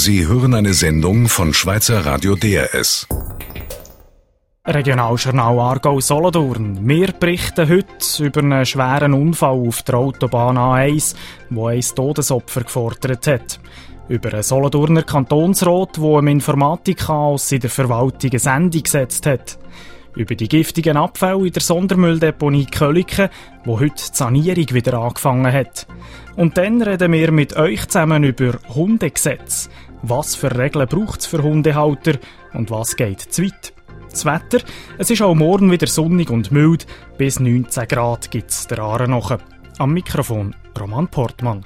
Sie hören eine Sendung von Schweizer Radio DRS. Regionaljournal Aargau-Solothurn. Wir berichten heute über einen schweren Unfall auf der Autobahn A1, der ein Todesopfer gefordert hat. Über einen Solothurner Kantonsrat, der im Informatikchaos in der Verwaltung ein Ende gesetzt hat. Über die giftigen Abfälle in der Sondermülldeponie Köliken, wo heute die Sanierung wieder angefangen hat. Und dann reden wir mit euch zusammen über Hundegesetz. Was für Regeln braucht es für Hundehalter und was geht zu weit? Das Wetter, es ist auch morgen wieder sonnig und mild. Bis 19 Grad gibt es der Aare noch. Am Mikrofon Roman Portmann.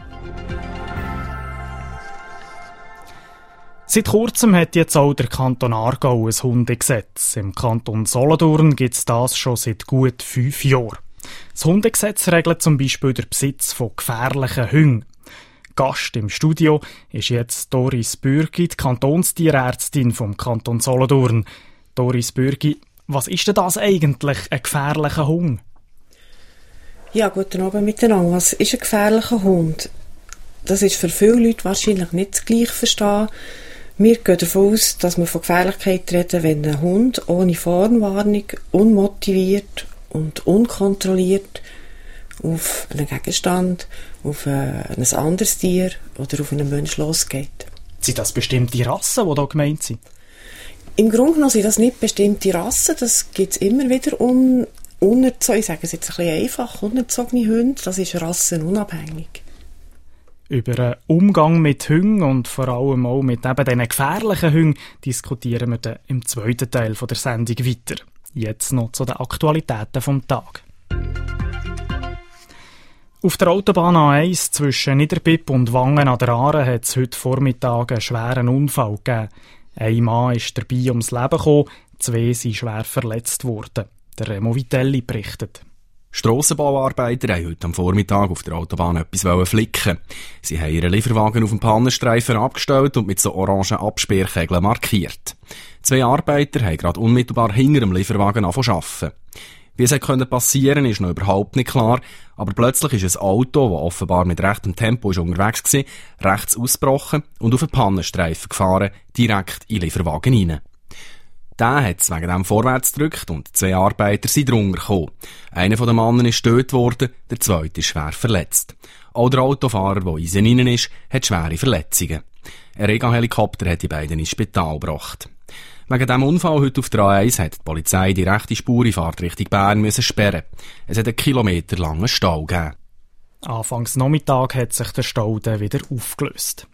Seit kurzem hat jetzt auch der Kanton Aargau ein Hundegesetz. Im Kanton Solothurn gibt es das schon seit gut 5 Jahren. Das Hundegesetz regelt zum Beispiel den Besitz von gefährlichen Hunden. Gast im Studio ist jetzt Doris Bürgi, die Kantonstierärztin vom Kanton Solothurn. Doris Bürgi, was ist denn das eigentlich, ein gefährlicher Hund? Ja, guten Abend miteinander. Was ist ein gefährlicher Hund? Das ist für viele Leute wahrscheinlich nicht das gleiche verstehen. Wir gehen davon aus, dass wir von Gefährlichkeit reden, wenn ein Hund ohne Vorwarnung, unmotiviert und unkontrolliert auf einen Gegenstand, auf ein anderes Tier oder auf einen Menschen losgeht. Sind das bestimmte Rassen, die hier gemeint sind? Im Grunde genommen sind das nicht bestimmte Rassen, das gibt es immer wieder unerzogene, ich sage es jetzt ein bisschen einfach, unerzogene Hunde, das ist rassenunabhängig. Über den Umgang mit Hunden und vor allem auch mit eben diesen gefährlichen Hunden diskutieren wir dann im zweiten Teil der Sendung weiter. Jetzt noch zu den Aktualitäten vom Tag. Auf der Autobahn A1 zwischen Niederbipp und Wangen an der Aare hat es heute Vormittag einen schweren Unfall gegeben. Ein Mann ist dabei ums Leben gekommen, 2 sind schwer verletzt worden. Der Remo Vitelli berichtet. Strassenbauarbeiter haben heute am Vormittag auf der Autobahn etwas flicken. Sie haben ihren Lieferwagen auf dem Pannenstreifen abgestellt und mit so orangen Absperrkegeln markiert. 2 Arbeiter haben gerade unmittelbar hinter dem Lieferwagen angefangen zu arbeiten. Wie es passieren konnte, ist noch überhaupt nicht klar, aber plötzlich ist ein Auto, das offenbar mit rechtem Tempo unterwegs war, rechts ausgebrochen und auf den Pannenstreifen gefahren, direkt in den Lieferwagen hinein. Der hat es wegen dem vorwärts gedrückt und 2 Arbeiter sind drunter gekommen. Einer von den Männern ist getötet worden, der zweite ist schwer verletzt. Auch der Autofahrer, der in ihn hinein ist, hat schwere Verletzungen. Ein Rega-Helikopter hat die beiden ins Spital gebracht. Wegen diesem Unfall heute auf der A1 hat die Polizei die rechte Spur in Fahrt Richtung Bern sperren. Es hat einen kilometerlangen Stau gegeben. Anfangs Nachmittag hat sich der Stau dann wieder aufgelöst.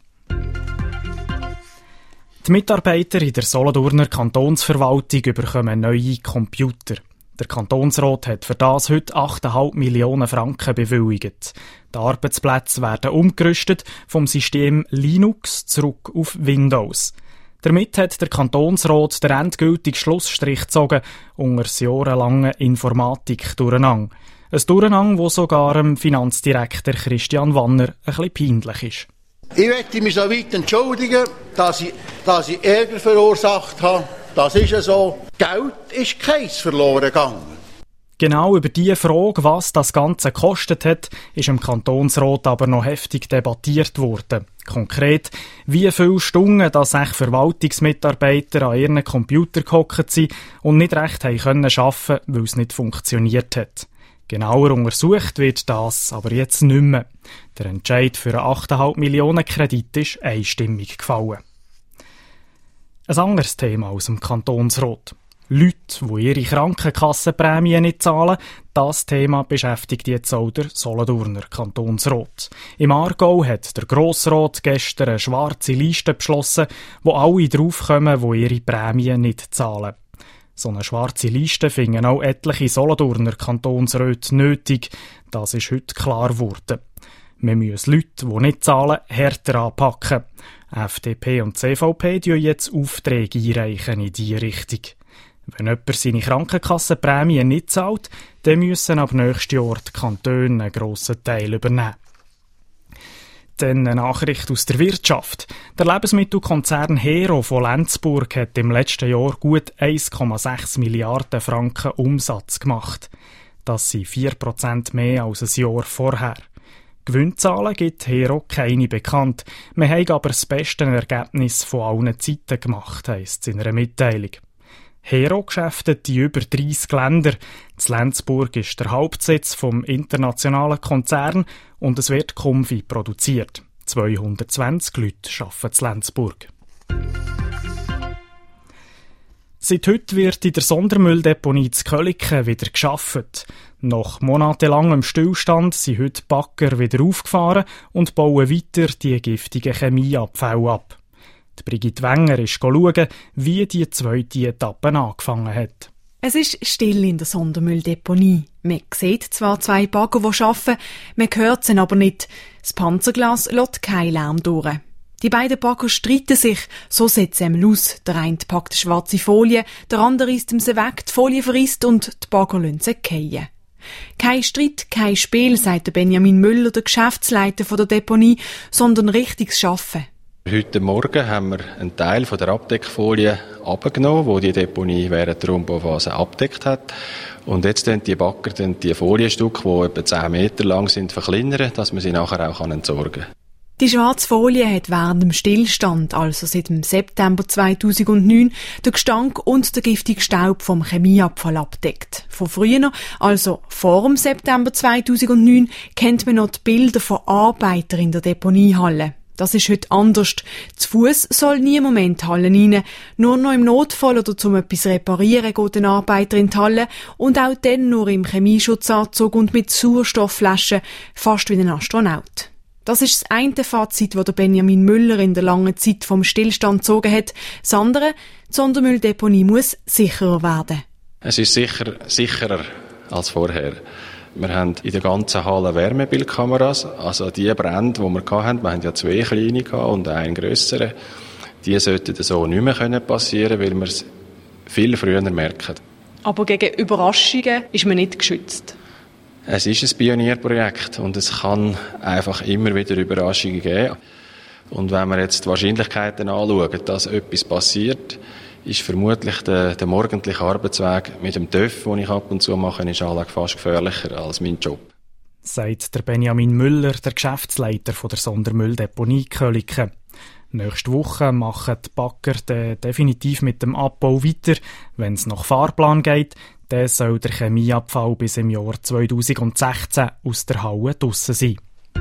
Die Mitarbeiter in der Solothurner Kantonsverwaltung bekommen neue Computer. Der Kantonsrat hat für das heute 8,5 Millionen Franken bewilligt. Die Arbeitsplätze werden umgerüstet vom System Linux zurück auf Windows. Damit hat der Kantonsrat den endgültigen Schlussstrich gezogen unter das jahrelange Informatik-Durcheinander. Ein Durcheinander, das sogar dem Finanzdirektor Christian Wanner ein bisschen peinlich ist. Ich möchte mich so weit entschuldigen, dass ich Ärger verursacht habe. Das ist ja so. Geld ist keins verloren gegangen. Genau über diese Frage, was das Ganze gekostet hat, ist im Kantonsrat aber noch heftig debattiert worden. Konkret, wie viele Stunden dass Verwaltungsmitarbeiter an ihren Computer gehockt sind und nicht recht arbeiten konnten, weil es nicht funktioniert hat. Genauer untersucht wird das aber jetzt nicht mehr. Der Entscheid für einen 8,5 Millionen Kredit ist einstimmig gefallen. Ein anderes Thema aus dem Kantonsrat. Leute, die ihre Krankenkassenprämien nicht zahlen, das Thema beschäftigt jetzt auch der Solothurner Kantonsrat. Im Aargau hat der Grossrat gestern eine schwarze Liste beschlossen, wo alle draufkommen, die ihre Prämien nicht zahlen. So eine schwarze Liste finden auch etliche Solothurner Kantonsräte nötig. Das ist heute klar geworden. Wir müssen Leute, die nicht zahlen, härter anpacken. FDP und CVP einreichen jetzt Aufträge in diese Richtung. Wenn jemand seine Krankenkassenprämie nicht zahlt, dann müssen ab nächstes Jahr die Kantone einen grossen Teil übernehmen. Dann eine Nachricht aus der Wirtschaft. Der Lebensmittelkonzern Hero von Lenzburg hat im letzten Jahr gut 1,6 Milliarden Franken Umsatz gemacht. Das sind 4% mehr als ein Jahr vorher. Gewinnzahlen gibt Hero keine bekannt. Wir haben aber das beste Ergebnis von allen Zeiten gemacht, heisst es in einer Mitteilung. Hero geschäftet in über 30 Länder. In Lenzburg ist der Hauptsitz vom internationalen Konzern und es wird Comvi produziert. 220 Leute arbeiten in Lenzburg. Seit heute wird in der Sondermülldeponie zu Köliken wieder gearbeitet. Nach monatelangem Stillstand sind heute die Bagger wieder aufgefahren und bauen weiter die giftigen Chemieabfälle ab. Die Brigitte Wenger ist schauen, wie die zweite Etappe angefangen hat. Es ist still in der Sondermülldeponie. Man sieht zwar 2 Bagger, die arbeiten, man hört sie aber nicht. Das Panzerglas lässt keinen Lärm durch. Die beiden Bagger streiten sich, so sieht es einmal aus. Der eine packt eine schwarze Folie, der andere isst sie weg, die Folie verrisst und die Bagger lassen sie fallen. Kein Streit, kein Spiel, sagt Benjamin Müller, der Geschäftsleiter der Deponie, sondern richtiges Arbeiten. Heute Morgen haben wir einen Teil von der Abdeckfolie abgenommen, die die Deponie während der Umbauphase abdeckt hat. Und jetzt können die Bagger die Folienstücke, die etwa 10 Meter lang sind, verkleinern, dass man sie nachher auch entsorgen kann. Die schwarze Folie hat während dem Stillstand, also seit dem September 2009, den Gestank und den giftigen Staub vom Chemieabfall abdeckt. Von früher, also vor dem September 2009, kennt man noch die Bilder von Arbeitern in der Deponiehalle. Das ist heute anders. Zu Fuss soll niemand mehr in die Halle rein. Nur noch im Notfall oder zum etwas reparieren geht ein Arbeiter in die Halle und auch dann nur im Chemieschutzanzug und mit Sauerstoffflaschen, fast wie ein Astronaut. Das ist das eine Fazit, das Benjamin Müller in der langen Zeit vom Stillstand gezogen hat. Das andere, die Sondermülldeponie muss sicherer werden. Es ist sicherer als vorher. Wir haben in der ganzen Halle Wärmebildkameras. Also die Brände, die wir hatten, wir haben ja 2 kleine und einen grösseren, die sollten so nicht mehr passieren, weil wir es viel früher merken. Aber gegen Überraschungen ist man nicht geschützt. Es ist ein Pionierprojekt und es kann einfach immer wieder Überraschungen geben. Und wenn wir jetzt die Wahrscheinlichkeiten anschauen, dass etwas passiert, ist vermutlich der morgendliche Arbeitsweg mit dem TÜV, den ich ab und zu mache, ist fast gefährlicher als mein Job. Sagt der Benjamin Müller, der Geschäftsleiter der Sondermülldeponie Köliken. Nächste Woche machen die Bagger definitiv mit dem Abbau weiter. Wenn es nach Fahrplan geht, dann soll der Chemieabfall bis im Jahr 2016 aus der Halle draussen sein.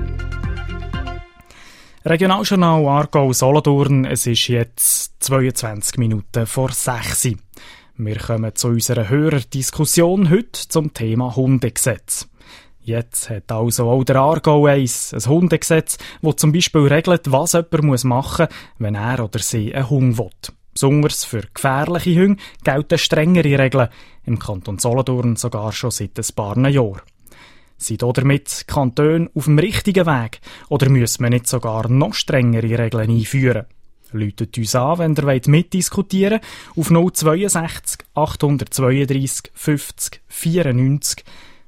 Regionaljournal Aargau-Solothurn, es ist jetzt 22 Minuten vor 6 Uhr. Wir kommen zu unserer Hörerdiskussion heute zum Thema Hundegesetz. Jetzt hat also auch der Aargau ein Hundegesetz, das zum Beispiel regelt, was jemand machen muss, wenn er oder sie einen Hund will. Besonders für gefährliche Hunde gelten strengere Regeln, im Kanton Solothurn sogar schon seit ein paar Jahren. Sind damit Kantone auf dem richtigen Weg oder müssen wir nicht sogar noch strengere Regeln einführen? Läutet uns an, wenn ihr mitdiskutieren wollt, auf 062 832 50 94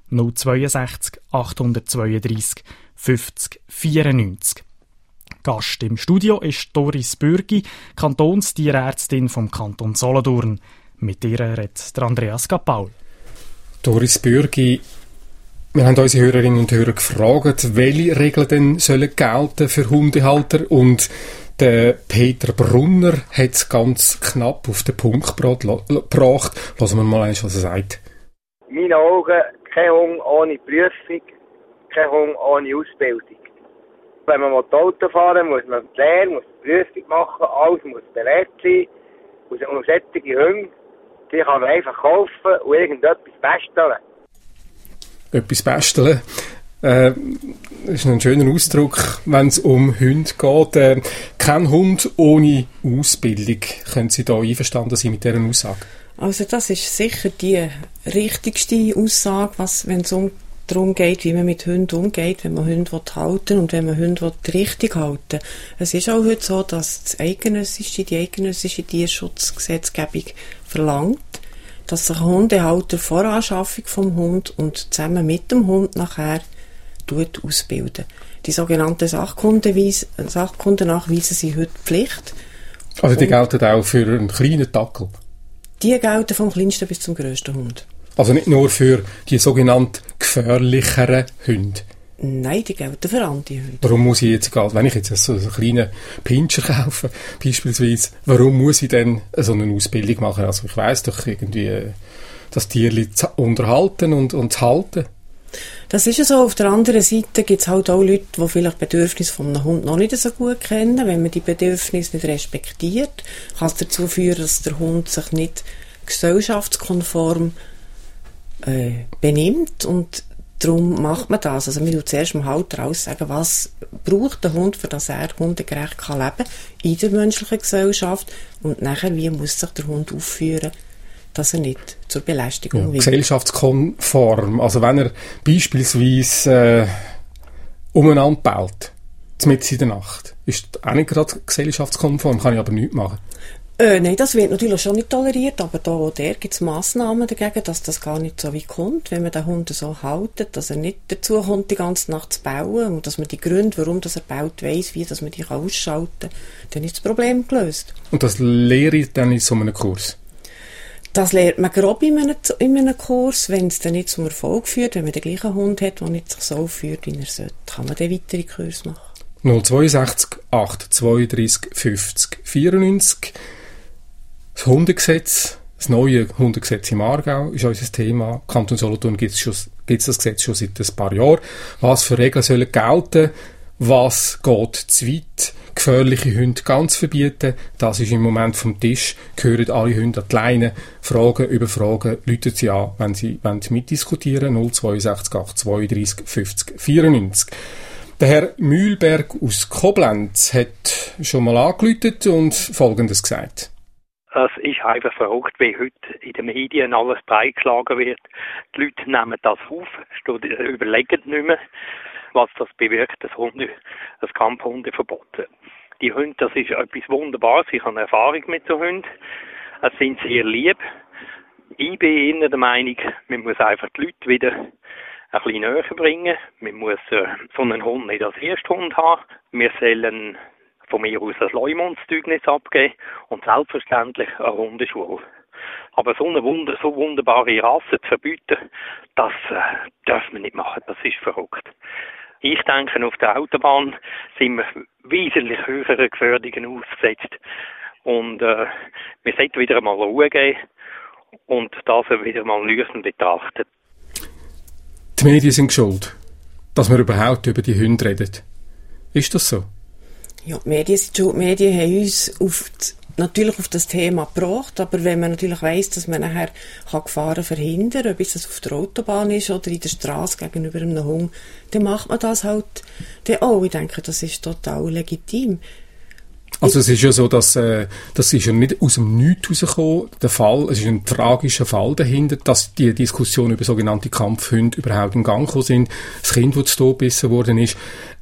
062 832 50 94. Gast im Studio ist Doris Bürgi, Kantonstierärztin vom Kanton Solothurn. Mit ihr redet Andreas Gapaul. Doris Bürgi, wir haben unsere Hörerinnen und Hörer gefragt, welche Regeln denn sollen gelten für Hundehalter, und der Peter Brunner hat es ganz knapp auf den Punkt gebracht. Lassen wir mal eins, was er sagt. In meinen Augen kein Hund ohne Prüfung, kein Hund ohne Ausbildung. Wenn man Auto fahren muss man die Lehre, muss die Prüfung machen, alles muss belegt sein. Und solche Hunde, die kann man einfach kaufen und irgendetwas basteln. Etwas basteln? Das ist ein schöner Ausdruck, wenn es um Hunde geht. Kein Hund ohne Ausbildung. Können Sie da einverstanden sein mit dieser Aussage? Also das ist sicher die richtigste Aussage, wenn es darum geht, wie man mit Hunden umgeht, wenn man Hunde halten will und wenn man Hunde richtig halten will. Es ist auch heute so, dass die eidgenössische Tierschutzgesetzgebung verlangt, dass sich ein Hundehalter vor Anschaffung vom Hund und zusammen mit dem Hund nachher ausbilden. Die sogenannten Sachkundennachweise sind heute Pflicht. Also die gelten auch für einen kleinen Dackel? Die gelten vom kleinsten bis zum grössten Hund. Also nicht nur für die sogenannten gefährlicheren Hunde? Nein, die gelten für andere Hunde. Warum muss ich jetzt, wenn ich jetzt so einen kleinen Pinscher kaufe, beispielsweise, warum muss ich dann so eine Ausbildung machen? Also ich weiss doch irgendwie, das Tierli zu unterhalten und zu halten. Das ist ja so. Auf der anderen Seite gibt es halt auch Leute, die vielleicht Bedürfnisse von einem Hund noch nicht so gut kennen. Wenn man die Bedürfnisse nicht respektiert, kann es dazu führen, dass der Hund sich nicht gesellschaftskonform benimmt. Und darum macht man das. Also man muss zuerst dem Halter aussagen, was braucht der Hund, für dass er hundegerecht kann leben in der menschlichen Gesellschaft. Und nachher, wie muss sich der Hund aufführen, dass er nicht zur Belästigung wird. Gesellschaftskonform. Also wenn er beispielsweise umeinander baut, mitten in der Nacht, ist das auch nicht gerade gesellschaftskonform, kann ich aber nichts machen. Nein, das wird natürlich schon nicht toleriert, aber da und der gibt es Massnahmen dagegen, dass das gar nicht so weit kommt, wenn man den Hund so haltet, dass er nicht dazu kommt, die ganze Nacht zu bauen und dass man die Gründe, warum das er baut, weiss, wie dass man die ausschalten kann, dann ist das Problem gelöst. Und das lehre ich dann in so einem Kurs? Das lernt man grob in einem Kurs, wenn es dann nicht zum Erfolg führt, wenn man den gleichen Hund hat, der nicht sich so führt, wie er sollte, kann man dann weitere Kurse machen. 062 832 50 94. Das Hundegesetz, das neue Hundegesetz im Aargau ist unser Thema. Kanton Solothurn gibt es das Gesetz schon seit ein paar Jahren. Was für Regeln sollen gelten? Was geht zu weit? Gefährliche Hunde ganz verbieten. Das ist im Moment vom Tisch. Gehören alle Hunde an die Leine. Fragen über Fragen. Rufen Sie an, wenn Sie mitdiskutieren. 062 832 50 94. Der Herr Mühlberg aus Koblenz hat schon mal angerufen und Folgendes gesagt. Es ist einfach verrückt, wie heute in den Medien alles breitgeschlagen wird. Die Leute nehmen das auf, überlegen nicht mehr, was das bewirkt, das Kampfhundeverbot. Die Hunde, das ist etwas Wunderbares. Ich habe Erfahrung mit so Hunden. Es sind sehr lieb. Ich bin eher der Meinung, man muss einfach die Leute wieder ein bisschen näher bringen. Man muss so einen Hund nicht als Ersthund haben. Wir sollen von mir aus ein Leumundszeugnis abgeben und selbstverständlich eine Hundeschule. Aber so eine wunderbare Rasse zu verbieten, das darf man nicht machen, das ist verrückt. Ich denke, auf der Autobahn sind wir wesentlich höheren Gefährdungen ausgesetzt. Und wir sollten wieder einmal Ruhe geben und das wieder mal nüchtern betrachten. Die Medien sind schuld, dass wir überhaupt über die Hunde reden. Ist das so? Ja, die Medien sind schuld. Die Medien haben uns natürlich auf das Thema gebracht, aber wenn man natürlich weiss, dass man nachher Gefahren verhindern kann, ob es auf der Autobahn ist oder in der Straße gegenüber einem Hund, dann macht man das halt dann auch. Ich denke, das ist total legitim. Also es ist ja so, dass das ist ja nicht aus dem Nichts rausgekommen, der Fall, es ist ein tragischer Fall dahinter, dass die Diskussion über sogenannte Kampfhunde überhaupt in Gang gekommen sind, das Kind, das zu Tod gebissen worden ist.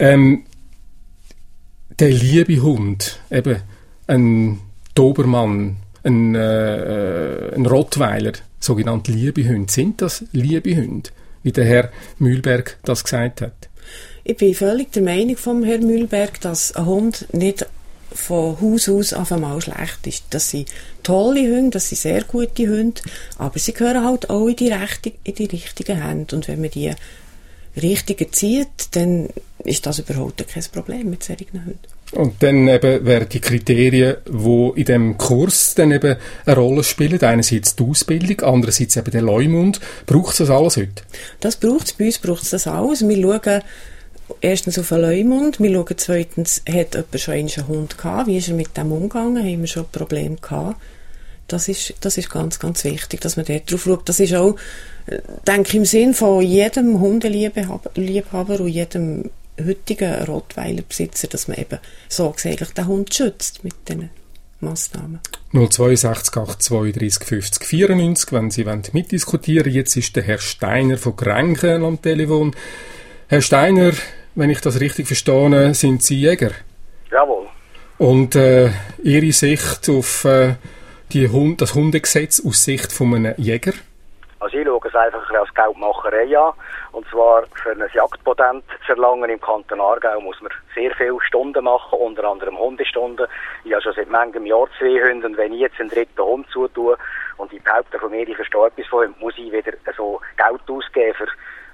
Der liebe Hund, eben ein Dobermann, ein Rottweiler, sogenannte liebe Hunde, sind das liebe Hunde, wie der Herr Mühlberg das gesagt hat? Ich bin völlig der Meinung vom Herrn Mühlberg, dass ein Hund nicht von Haus aus auf einmal schlecht ist. Das sind tolle Hunde, das sind sehr gute Hunde, aber sie gehören halt auch in die richtigen Hände. Und wenn man die richtig erzieht, dann ist das überhaupt kein Problem mit solchen Hunden. Und dann eben wären die Kriterien, die in dem Kurs dann eben eine Rolle spielen. Einerseits die Ausbildung, andererseits eben der Leumund. Braucht es das alles heute? Das braucht es. Bei uns braucht es das alles. Wir schauen erstens auf den Leumund. Wir schauen zweitens, hat jemand schon einen Hund gehabt? Wie ist er mit dem umgegangen? Haben wir schon Probleme gehabt? Das ist ganz, ganz wichtig, dass man dort drauf schaut. Das ist auch, denke ich, im Sinn von jedem Hundeliebhaber und jedem heutigen Rottweilerbesitzer, dass man eben so eigentlich den Hund schützt mit diesen Massnahmen. 062 832 50 94, wenn Sie mitdiskutieren wollen. Jetzt ist der Herr Steiner von Grenchen am Telefon. Herr Steiner, wenn ich das richtig verstehe, sind Sie Jäger? Jawohl. Und Ihre Sicht auf das Hundegesetz aus Sicht von einem Jäger? Also ich schaue es einfach als Geldmacherei an. Und zwar für ein Jagdpatent zu erlangen im Kanton Aargau muss man sehr viele Stunden machen, unter anderem Hundestunden. Ich habe schon seit manchem Jahr 2 Hunde und wenn ich jetzt einen dritten Hund zutue und die behaupten von mir, ich verstehe etwas von ihm, muss ich wieder so Geld ausgeben für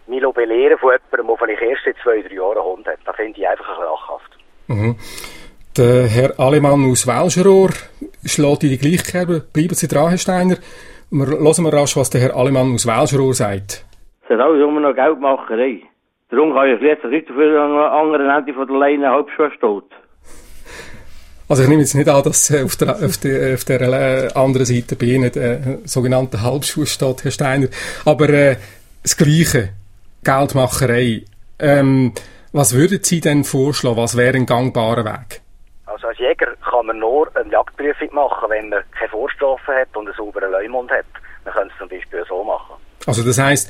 mich belehren von jemandem, der vielleicht erst seit 2-3 Jahren einen Hund hat. Das finde ich einfach ein bisschen lachhaft. Mhm. Der Herr Alemann aus Welscherohr schlägt in die gleiche Kerbe. Bleiben Sie dran, Herr Steiner. Hören wir rasch, was der Herr Alemann aus Welscherohr sagt. Es hat alles immer noch Geldmacherei. Darum kann ich jetzt nicht dafür an der anderen Ende von der Leine Hauptschwester steht. Also ich nehme jetzt nicht an, dass auf der anderen Seite bei Ihnen der sogenannte Halbschuss steht, Herr Steiner. Aber das Gleiche, Geldmacherei. Was würden Sie denn vorschlagen? Was wäre ein gangbarer Weg? Also als Jäger kann man nur eine Jagdprüfung machen, wenn man keine Vorstrafe hat und einen sauberen Leumund hat. Man könnte es zum Beispiel so machen. Also das heisst,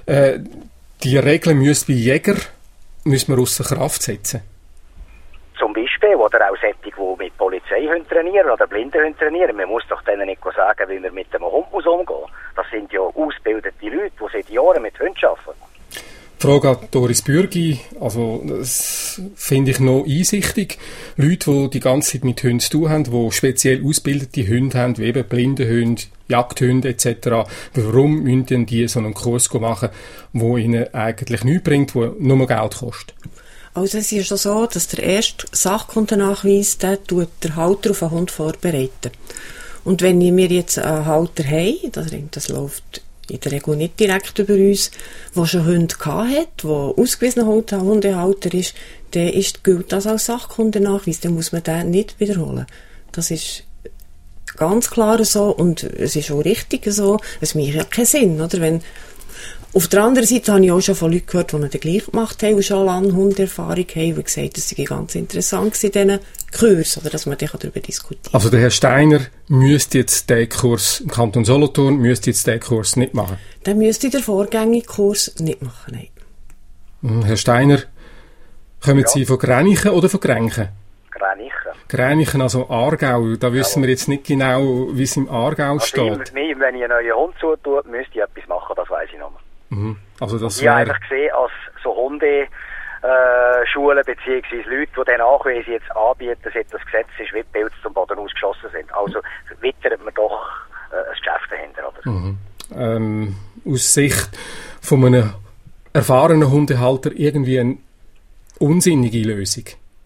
die Regeln müssen bei Jägern müssen wir ausser Kraft setzen? Zum Beispiel, oder auch solche, die mit Polizeihunden trainieren oder Blindenhunden trainieren. Man muss doch denen nicht sagen, wie man mit dem Hund muss umgehen. Das sind ja ausgebildete Leute, die seit Jahren mit Hunden arbeiten. Die Frage an Doris Bürgi, also das finde ich noch einsichtig. Leute, die ganze Zeit mit Hunden zu tun haben, die speziell ausgebildete Hunde haben, wie eben Blindenhunde, Jagdhunde etc. Warum müssen denn die so einen Kurs machen, der ihnen eigentlich nichts bringt, der nur Geld kostet? Also es ist ja so, dass der erste Sachkundennachweis, der tut der Halter auf einen Hund vorbereiten. Und wenn wir jetzt einen Halter haben, das läuft in der Regel nicht direkt über uns, der schon Hunde hat, der ausgewiesener Hundehalter ist, der gilt das als Sachkundennachweis, dann muss man den nicht wiederholen. Das ist ganz klar so und es ist auch richtig so. Es macht ja keinen Sinn, oder? Wenn auf der anderen Seite habe ich auch schon von Leuten gehört, die den gleich gemacht haben und schon lange Hundeerfahrung haben und gesagt, das sei ganz interessant in diesen Kursen, oder dass man darüber diskutieren. Also der Herr Steiner müsste jetzt den Kurs im Kanton Solothurn den Kurs nicht machen? Der müsste den vorgängigen Kurs nicht machen, nein. Herr Steiner, kommen Sie von Gränichen oder von Grenchen? Gränichen, also Aargau. Da wissen wir jetzt nicht genau, wie es im Aargau steht. Wenn ich einen neuen Hund zutue, müsste ich etwas machen, das weiss ich noch mal. Mhm. Also das ich habe einfach gesehen, als so Hundeschulen beziehungsweise Leute, die dann Anweise jetzt anbieten, seit das Gesetz ist, wie Pilze zum Boden ausgeschossen sind. Also wittert man doch ein Geschäft dahinter, oder? Mhm. Aus Sicht von einem erfahrenen Hundehalter irgendwie eine unsinnige Lösung?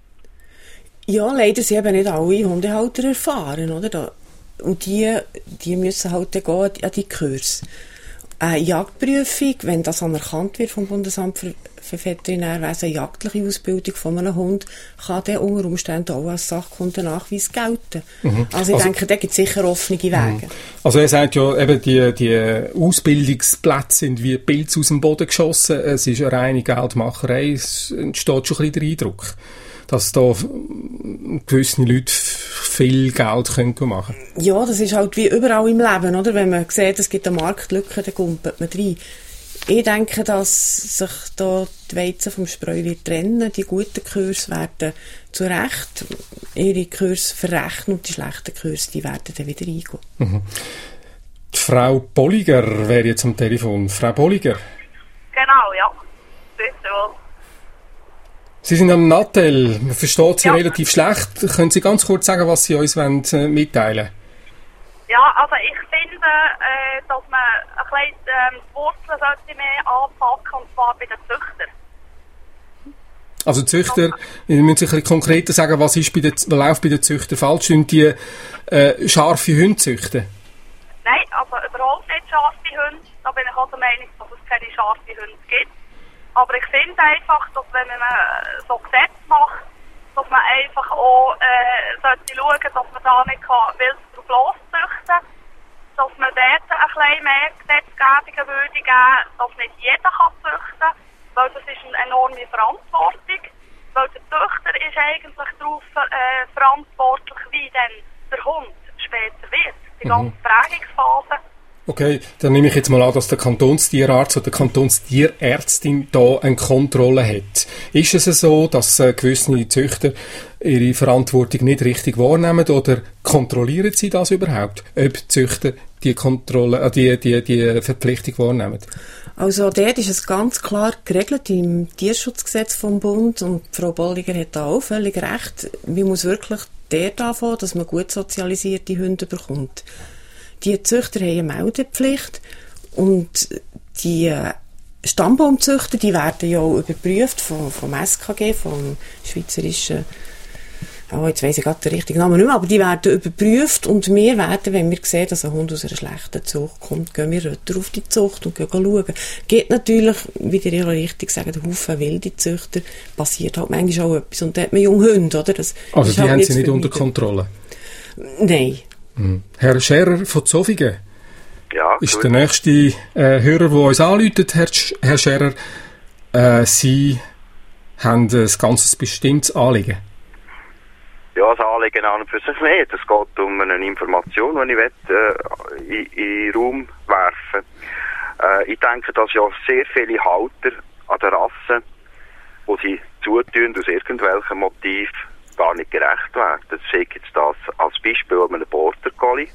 Ja, leider sind eben nicht alle Hundehalter erfahren, oder? Und die müssen halt dann gehen an die Kurse. Eine Jagdprüfung, wenn das anerkannt wird vom Bundesamt für Veterinärwesen, eine jagdliche Ausbildung von einem Hund, kann der unter Umständen auch als Sachkundennachweis gelten. Mhm. Also ich denke, da gibt es sicher offene Wege. Mhm. Also er sagt ja, eben die Ausbildungsplätze sind wie Pilze aus dem Boden geschossen. Es ist eine reine Geldmacherei. Es entsteht schon ein bisschen der Eindruck, dass da gewisse Leute viel Geld machen können. Ja, das ist halt wie überall im Leben, oder? Wenn man sieht, es gibt eine Marktlücke, dann kumpelt man rein. Ich denke, dass sich da die Weizen vom Spreu wird trennen. Die guten Kurse werden zu Recht ihre Kurse verrechnen und die schlechten Kurse, die werden dann wieder eingehen. Mhm. Die Frau Bolliger wäre jetzt am Telefon. Frau Bolliger? Genau, ja. Bitte wohl. Sie sind am Nattel. Man versteht Sie relativ schlecht. Können Sie ganz kurz sagen, was Sie uns mitteilen wollen? Ja, also ich finde, dass man ein bisschen die Wurzeln sollte mehr anpacken, und zwar bei den Züchtern. Also Züchter, wir müssen ein bisschen konkreter sagen, was läuft bei den Züchtern falsch? Sind die scharfe Hunde züchten? Nein, also überhaupt nicht scharfe Hunde. Da bin ich auch der Meinung, dass es keine scharfe Hunde gibt. Aber ich finde einfach, dass wenn man so Gesetze macht, dass man einfach auch sollte schauen, dass man da nicht wild drauf loszüchten kann, dass man dort ein bisschen mehr Gesetzgebungen würde geben, dass nicht jeder züchten kann, weil das ist eine enorme Verantwortung. Weil der Züchter ist eigentlich darauf verantwortlich, wie dann der Hund später wird, die ganze Prägungsphase. Okay, dann nehme ich jetzt mal an, dass der Kantonstierarzt oder die Kantonstierärztin da eine Kontrolle hat. Ist es so, dass gewisse Züchter ihre Verantwortung nicht richtig wahrnehmen oder kontrollieren sie das überhaupt, ob die Züchter die Kontrolle, die Verpflichtung wahrnehmen? Also dort ist es ganz klar geregelt im Tierschutzgesetz vom Bund und Frau Bolliger hat da auch völlig recht. Man muss wirklich dort anfangen, dass man gut sozialisierte Hunde bekommt. Die Züchter haben eine Meldepflicht und die Stammbaumzüchter, die ja auch überprüft vom SKG, vom Schweizerischen, jetzt weiss ich gerade den richtigen Namen nicht mehr, aber die werden überprüft und wir werden, wenn wir sehen, dass ein Hund aus einer schlechten Zucht kommt, gehen wir runter auf die Zucht und gehen schauen. Geht natürlich, wie ihr ja richtig sagt, Haufen wilde Züchter, passiert halt manchmal auch etwas und da hat man junge Hunde, oder? Das also die halt haben Sie nicht unter Kontrolle? Nein. Herr Scherer von Zofingen. Ja, ist der nächste Hörer, der uns anruft, Herr Scherer. Sie haben ein ganz bestimmtes Anliegen. Ja, das Anliegen an und für sich nicht. Es geht um eine Information, die ich in den Raum werfen will. Ich denke, dass ja sehr viele Halter an der Rasse, wo sie zutun, aus irgendwelchen Motiv gar nicht gerecht werden. Das sehe ich jetzt das als Beispiel an einem Border Collie,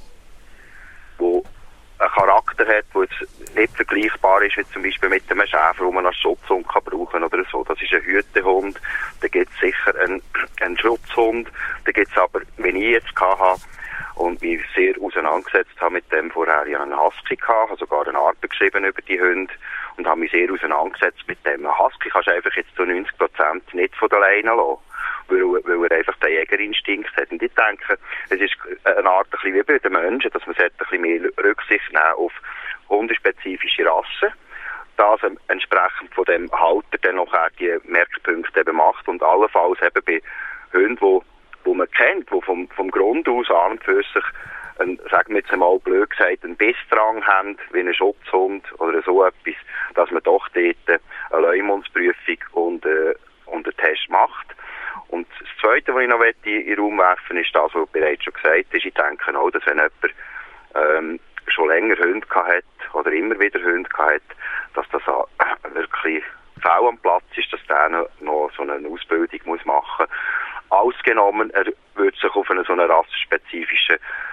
wo einen Charakter hat, der jetzt nicht vergleichbar ist wie zum Beispiel mit einem Schäfer, den man als Schutzhund kann brauchen oder so. Das ist ein Hütehund, da gibt es sicher einen Schutzhund, da gibt es aber, wenn ich jetzt hatte und mich sehr auseinandergesetzt habe mit dem vorher, ich einen Husky gehabt, habe sogar eine Arbeit geschrieben über die Hunde und habe mich sehr auseinandergesetzt mit dem. Ein Husky kannst du einfach jetzt zu 90% nicht von der Leine lassen, weil er einfach den Jägerinstinkt hat. Und ich denke, es ist eine Art ein bisschen wie bei den Menschen, dass man ein bisschen mehr Rücksicht nehmen auf hundespezifische Rassen, das entsprechend von dem Halter dann noch die Merkpunkte eben macht und allenfalls eben bei Hunden, wo man kennt, die vom Grund aus an und für sich, sagen wir jetzt einmal blöd gesagt, einen Bissdrang haben, wie ein Schutzhund oder so etwas, dass man doch dort eine Leumundsprüfung und einen Test macht. Und das Zweite, was ich noch in den Raum werfen will, ist das, was bereits schon gesagt ist. Ich denke auch, dass wenn jemand schon länger Hunde hat oder immer wieder Hunde hat, dass das wirklich fehl am Platz ist, dass der noch so eine Ausbildung muss machen muss. Ausgenommen, er würde sich auf einen so einen rassenspezifischen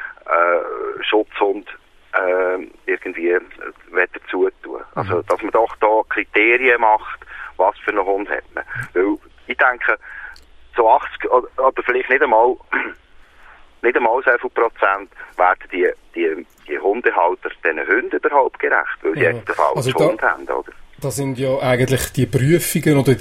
Schutzhund irgendwie dazu tun. Also, dass man doch da Kriterien macht, was für einen Hund hat man. Weil ich denke, so 80 oder vielleicht nicht einmal so viel Prozent werden die Hundehalter diesen Hunden überhaupt gerecht, weil sie jetzt den falschen Hund haben, oder? Das sind ja eigentlich die Prüfungen oder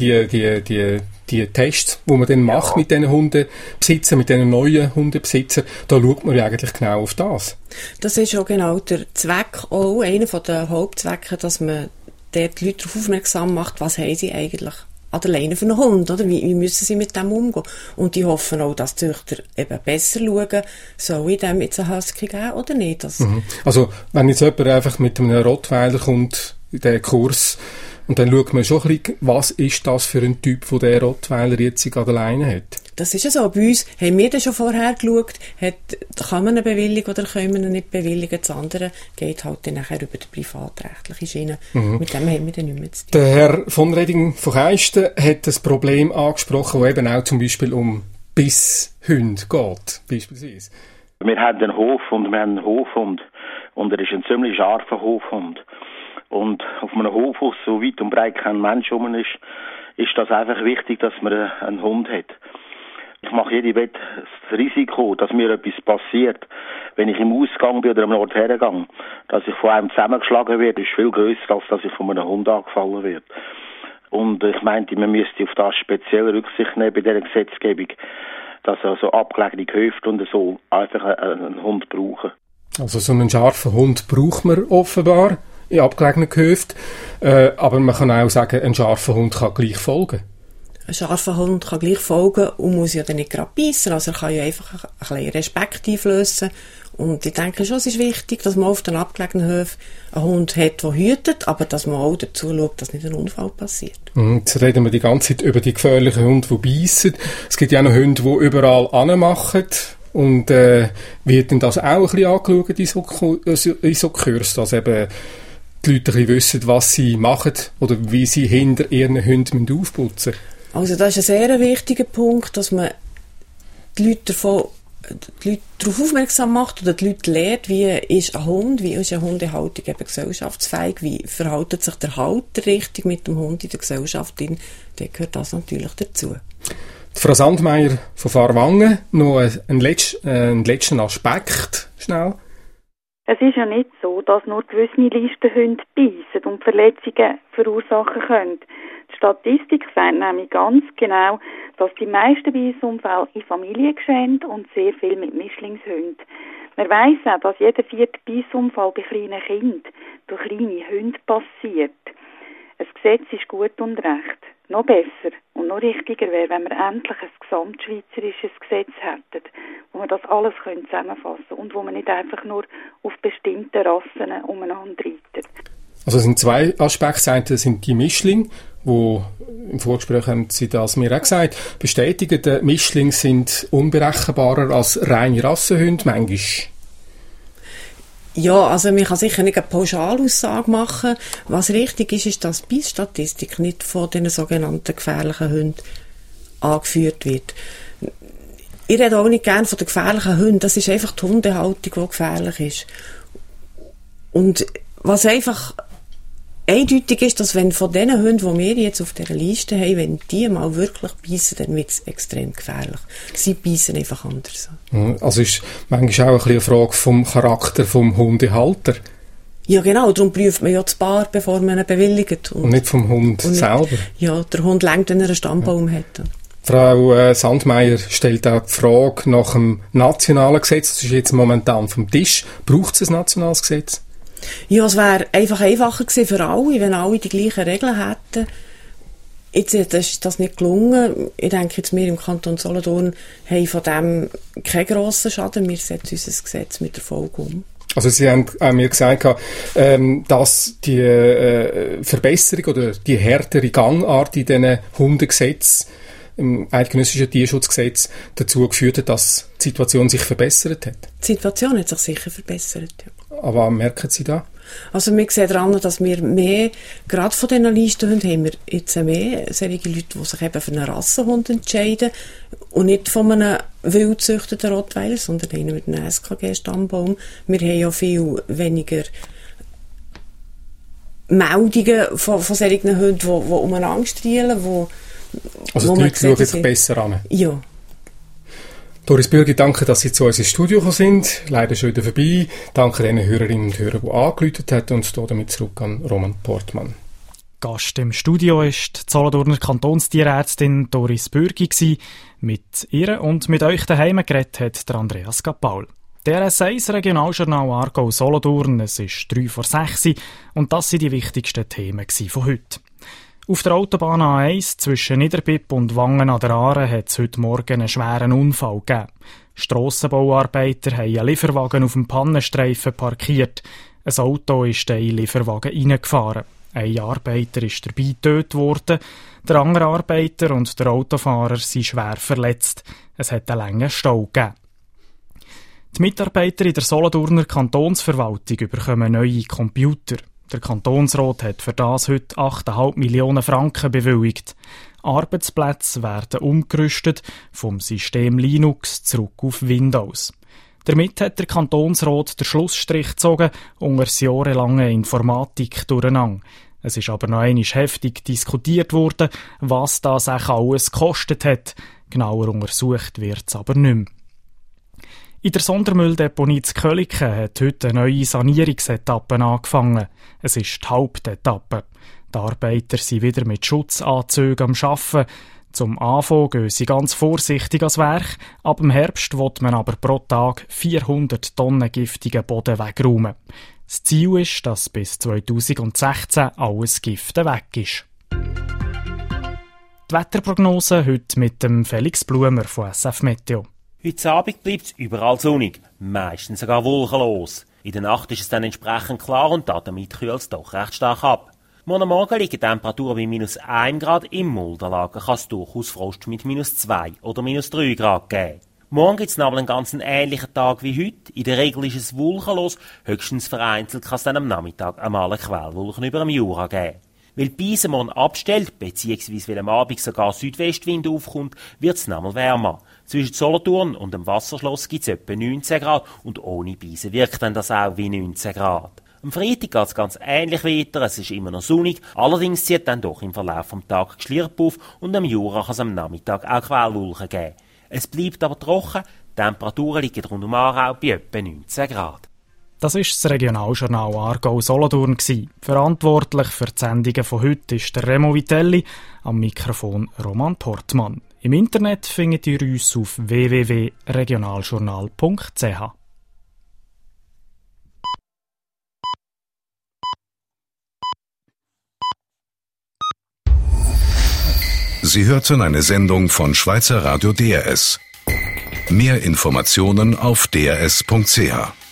die Tests, die man dann macht mit diesen Hundebesitzern, mit diesen neuen Hundebesitzern. Da schaut man ja eigentlich genau auf das. Das ist ja genau der Zweck auch, einer der Hauptzwecke, dass man dort die Leute darauf aufmerksam macht, was haben sie eigentlich an der Leine für einen Hund, oder? Wie müssen sie mit dem umgehen? Und die hoffen auch, dass die Züchter eben besser schauen, soll ich dem jetzt einen Husky geben oder nicht? Also, wenn jetzt jemand einfach mit einem Rottweiler kommt, in den Kurs, und dann schaut man schon ein bisschen, was ist das für ein Typ, den der Rottweiler jetzt an der Leine hat? Das ist ja so. Bei uns haben wir das schon vorher geschaut, kann man eine Bewilligung oder können wir ihn nicht bewilligen. Das andere geht halt dann nachher über die privatrechtliche Schiene. Mit dem haben wir dann nicht mehr zu tun. Der Herr von Reding von Keisten hat ein Problem angesprochen, das eben auch zum Beispiel um Bisshunde geht, beispielsweise. Wir haben einen Hofhund, wir haben einen Hofhund und er ist ein ziemlich scharfer Hofhund. Und auf einem Hof, wo so weit und breit kein Mensch rum ist das einfach wichtig, dass man einen Hund hat. Ich mache jede Wette das Risiko, dass mir etwas passiert, wenn ich im Ausgang bin oder am Ort hergehe, dass ich von einem zusammengeschlagen werde, ist viel grösser, als dass ich von einem Hund angefallen werde. Und ich meinte, man müsste auf das speziell Rücksicht nehmen bei dieser Gesetzgebung, dass also abgelegene Höfe und so einfach einen Hund brauchen. Also so einen scharfen Hund braucht man offenbar in abgelegenen Gehöften, aber man kann auch sagen, ein scharfer Hund kann gleich folgen. Ein scharfer Hund kann gleich folgen und muss ja dann nicht gerade beißen, also er kann ja einfach ein bisschen Respekt einflößen. Und ich denke schon, es ist wichtig, dass man auf den abgelegenen Höfen einen Hund hat, der hütet, aber dass man auch dazu schaut, dass nicht ein Unfall passiert. Jetzt reden wir die ganze Zeit über die gefährlichen Hunde, die beißen. Es gibt ja auch noch Hunde, die überall anmachen. Und wird denn das auch ein bisschen angeschaut in so Kursen, dass eben die Leute ein bisschen wissen, was sie machen oder wie sie hinter ihren Hunden aufputzen müssen? Also das ist ein sehr wichtiger Punkt, dass man die Leute darauf aufmerksam macht oder die Leute lehrt, wie ist ein Hund, wie ist eine Hundehaltung eben gesellschaftsfähig, wie verhält sich der Halter richtig mit dem Hund in der Gesellschaft, dann gehört das natürlich dazu. Frau Sandmeier von Fahrwangen, noch einen letzten Aspekt schnell. Es ist ja nicht so, dass nur gewisse Listenhunde beißen und Verletzungen verursachen können. Die Statistik sagt nämlich ganz genau, dass die meisten Beissunfälle in Familien geschehen und sehr viel mit Mischlingshunden. Man weiss auch, dass jeder 4. Beissunfall bei kleinen Kindern durch kleine Hunde passiert. Ein Gesetz ist gut und recht. Noch besser und noch richtiger wäre, wenn wir endlich ein gesamtschweizerisches Gesetz hätten, wo wir das alles zusammenfassen können und wo man nicht einfach nur auf bestimmte Rassen umeinander reitet. Also es sind 2 Aspekte. Das eine sind die Mischlinge, wo im Vorgespräch haben Sie das mir auch gesagt, bestätigen, die Mischlinge sind unberechenbarer als reine Rassenhunde, manchmal. Ja, also man kann sicher nicht eine Pauschalaussage machen. Was richtig ist, ist, dass die Beisstatistik nicht von den sogenannten gefährlichen Hunden angeführt wird. Ich rede auch nicht gerne von den gefährlichen Hunden. Das ist einfach die Hundehaltung, die gefährlich ist. Und was einfach eindeutig ist, dass wenn von den Hunden, die wir jetzt auf dieser Liste haben, wenn die mal wirklich beißen, dann wird es extrem gefährlich. Sie beißen einfach anders. Also ist manchmal auch ein bisschen eine Frage vom Charakter vom Hundehalter. Ja, genau. Darum prüft man ja das Paar, bevor man ihn bewilligt. Und nicht vom Hund selber. Ja, der Hund lenkt, wenn er einen Stammbaum hat. Frau Sandmeier stellt auch die Frage nach dem nationalen Gesetz. Das ist jetzt momentan vom Tisch. Braucht es ein nationales Gesetz? Ja, es wäre einfach einfacher gewesen für alle, wenn alle die gleichen Regeln hätten. Jetzt ist das nicht gelungen. Ich denke, jetzt wir im Kanton Solothurn haben von dem keinen grossen Schaden. Wir setzen unser Gesetz mit Erfolg um. Also Sie haben mir gesagt, dass die Verbesserung oder die härtere Gangart in diesen Hundegesetz, im eidgenössischen Tierschutzgesetz, dazu geführt hat, dass die Situation sich verbessert hat? Die Situation hat sich sicher verbessert, ja. Aber was merken Sie da? Also wir sehen daran, dass wir mehr, gerade von diesen Listenhunden haben wir jetzt mehr solche Leute, die sich eben für einen Rassenhund entscheiden und nicht von einem wild gezüchteten Rottweiler, sondern einen mit einem SKG-Stammbaum. Wir haben ja viel weniger Meldungen von solchen Hunden, die umeinander strielen, also die Leute schauen sich besser an? Ja. Doris Bürgi, danke, dass Sie zu uns ins Studio gekommen sind. Leider schon wieder vorbei. Danke den Hörerinnen und Hörern, die angerufen haben, und damit zurück an Roman Portmann. Gast im Studio war die Solothurner Kantonstierärztin Doris Bürgi. Mit ihr und mit euch daheim geredet hat der Andreas Gapaul. Der RS1 Regionaljournal Aargau Solothurn, es ist 5:03 und das sind die wichtigsten Themen von heute. Auf der Autobahn A1 zwischen Niederbipp und Wangen an der Aare hat es heute Morgen einen schweren Unfall gegeben. Strassenbauarbeiter haben einen Lieferwagen auf dem Pannenstreifen parkiert. Ein Auto ist in den Lieferwagen reingefahren. Ein Arbeiter ist dabei getötet worden. Der andere Arbeiter und der Autofahrer sind schwer verletzt. Es hat einen langen Stau gegeben. Die Mitarbeiter in der Solothurner Kantonsverwaltung bekommen neue Computer. Der Kantonsrat hat für das heute 8,5 Millionen Franken bewilligt. Arbeitsplätze werden umgerüstet vom System Linux zurück auf Windows. Damit hat der Kantonsrat den Schlussstrich gezogen unter das jahrelange Informatik durcheinander. Es ist aber noch einmal heftig diskutiert worden, was das auch alles gekostet hat. Genauer untersucht wird es aber nicht mehr. In der Sondermülldeponie zu Köliken hat heute eine neue Sanierungsetappe angefangen. Es ist die Hauptetappe. Die Arbeiter sind wieder mit Schutzanzügen am Arbeiten. Zum Anfang gehen sie ganz vorsichtig ans Werk. Ab dem Herbst will man aber pro Tag 400 Tonnen giftigen Boden wegräumen. Das Ziel ist, dass bis 2016 alles Gift weg ist. Die Wetterprognose heute mit dem Felix Blumer von SF Meteo. Heute Abend bleibt es überall sonnig, meistens sogar wolkenlos. In der Nacht ist es dann entsprechend klar und damit kühlt es doch recht stark ab. Morgen Morgen liegen Temperaturen bei -1 Grad, im Muldenlager kann es durchaus Frost mit -2 oder -3 Grad geben. Morgen gibt es aber einen ganz ähnlichen Tag wie heute. In der Regel ist es wolkenlos, höchstens vereinzelt kann es dann am Nachmittag einmal eine Quellwolken über dem Jura geben. Weil die Beise morgen abstellt, beziehungsweise weil am Abend sogar Südwestwind aufkommt, wird es nochmal wärmer. Zwischen Solothurn und dem Wasserschloss gibt es etwa 19 Grad und ohne Beise wirkt dann das auch wie 19 Grad. Am Freitag geht es ganz ähnlich weiter, es ist immer noch sonnig, allerdings zieht dann doch im Verlauf des Tages Geschlirp auf und am Jura kann es am Nachmittag auch Quellwolken geben. Es bleibt aber trocken, die Temperaturen liegen rund um Aarau bei etwa 19 Grad. Das ist das Regionaljournal Aargau-Solothurn. Verantwortlich für die Sendungen von heute ist der Remo Vitelli, am Mikrofon Roman Portmann. Im Internet findet ihr uns auf www.regionaljournal.ch. Sie hörten eine Sendung von Schweizer Radio DRS. Mehr Informationen auf drs.ch.